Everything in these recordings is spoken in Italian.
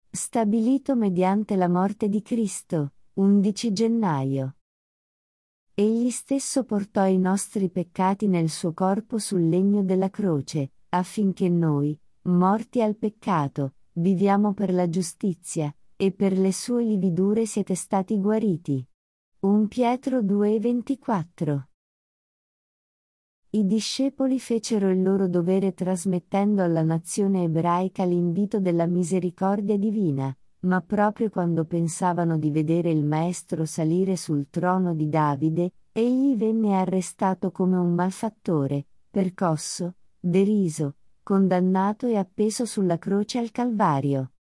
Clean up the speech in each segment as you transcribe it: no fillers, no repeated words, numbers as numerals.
Stabilito mediante la morte di Cristo, 11 gennaio. Egli stesso portò i nostri peccati nel suo corpo sul legno della croce, affinché noi, morti al peccato, viviamo per la giustizia, e per le sue lividure siete stati guariti. 1 Pietro 2,24. I discepoli fecero il loro dovere trasmettendo alla nazione ebraica l'invito della misericordia divina, ma proprio quando pensavano di vedere il Maestro salire sul trono di Davide, egli venne arrestato come un malfattore, percosso, deriso, condannato e appeso sulla croce al Calvario.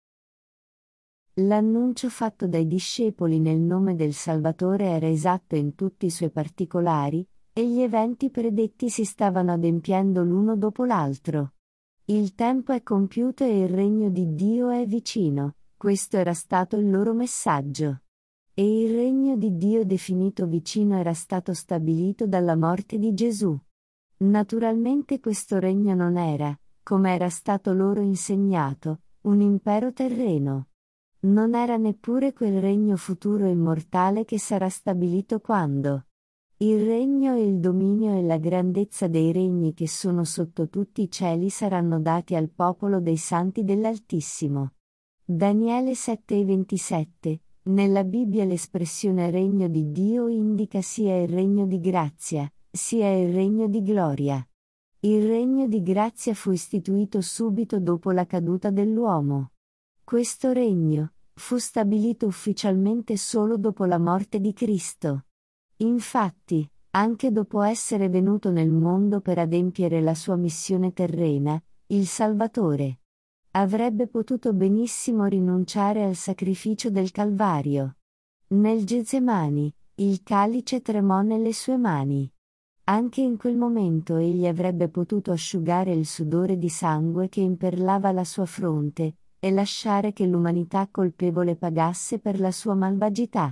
L'annuncio fatto dai discepoli nel nome del Salvatore era esatto in tutti i suoi particolari, e gli eventi predetti si stavano adempiendo l'uno dopo l'altro. Il tempo è compiuto e il regno di Dio è vicino, questo era stato il loro messaggio. E il regno di Dio definito vicino era stato stabilito dalla morte di Gesù. Naturalmente questo regno non era, come era stato loro insegnato, un impero terreno. Non era neppure quel regno futuro immortale che sarà stabilito quando il regno e il dominio e la grandezza dei regni che sono sotto tutti i cieli saranno dati al popolo dei santi dell'Altissimo. Daniele 7,27. Nella Bibbia l'espressione regno di Dio indica sia il regno di grazia, sia il regno di gloria. Il regno di grazia fu istituito subito dopo la caduta dell'uomo. Questo regno fu stabilito ufficialmente solo dopo la morte di Cristo. Infatti, anche dopo essere venuto nel mondo per adempiere la sua missione terrena, il Salvatore avrebbe potuto benissimo rinunciare al sacrificio del Calvario. Nel Getsemani, il calice tremò nelle sue mani. Anche in quel momento egli avrebbe potuto asciugare il sudore di sangue che imperlava la sua fronte, e lasciare che l'umanità colpevole pagasse per la sua malvagità.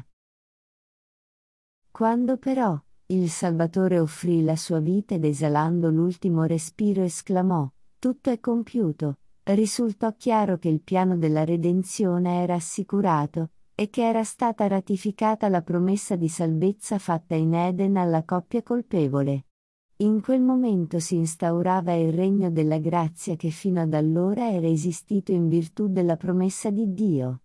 Quando però il Salvatore offrì la sua vita ed esalando l'ultimo respiro esclamò: "Tutto è compiuto", risultò chiaro che il piano della redenzione era assicurato, e che era stata ratificata la promessa di salvezza fatta in Eden alla coppia colpevole. In quel momento si instaurava il regno della grazia che fino ad allora era esistito in virtù della promessa di Dio.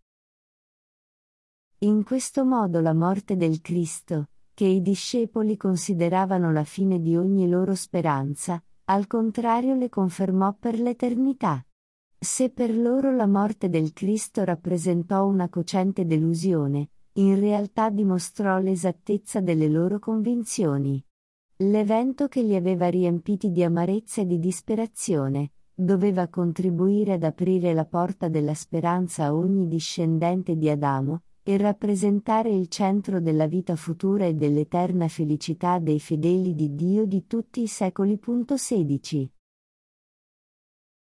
In questo modo la morte del Cristo, che i discepoli consideravano la fine di ogni loro speranza, al contrario le confermò per l'eternità. Se per loro la morte del Cristo rappresentò una cocente delusione, in realtà dimostrò l'esattezza delle loro convinzioni. L'evento che li aveva riempiti di amarezza e di disperazione, doveva contribuire ad aprire la porta della speranza a ogni discendente di Adamo, e rappresentare il centro della vita futura e dell'eterna felicità dei fedeli di Dio di tutti i secoli. 16.